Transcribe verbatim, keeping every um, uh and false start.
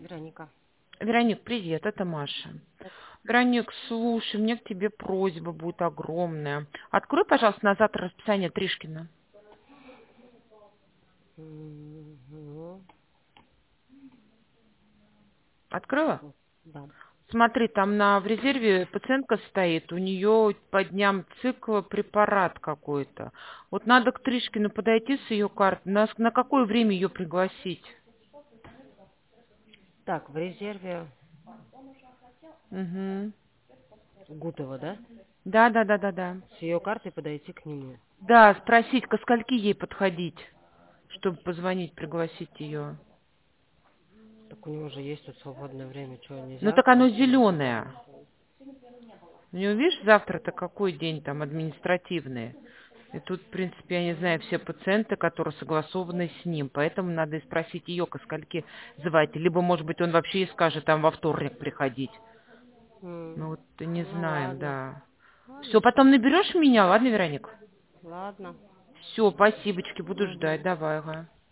Вероника. Вероник, привет, это Маша. Вероник, слушай, у меня к тебе просьба будет огромная. Открой, пожалуйста, на завтра расписание Тришкина. Мгм. Открыла? Да. Смотри, там на, в резерве пациентка стоит, у нее по дням цикла препарат какой-то. Вот надо к Тришкину подойти с ее карты. На, на какое время ее пригласить? Так, в резерве Угу. Гутова, да? Да, да, да, да, да. С ее картой подойти к нему. Да, спросить, ко скольки ей подходить, чтобы позвонить, пригласить ее. Так у него же есть тут свободное время, что Ну нельзя? так оно зеленое. У него, видишь, завтра-то какой день там административный. И тут, в принципе, я не знаю, все пациенты, которые согласованы с ним. Поэтому надо и спросить ее, ко скольки звать. Либо, может быть, он вообще и скажет там во вторник приходить. М, Ну вот не Ну знаем, ладно. да. Все, Ладно, потом наберешь меня, ладно, Вероник? ладно. Все, спасибочки, буду ждать. Угу. Давай, ага.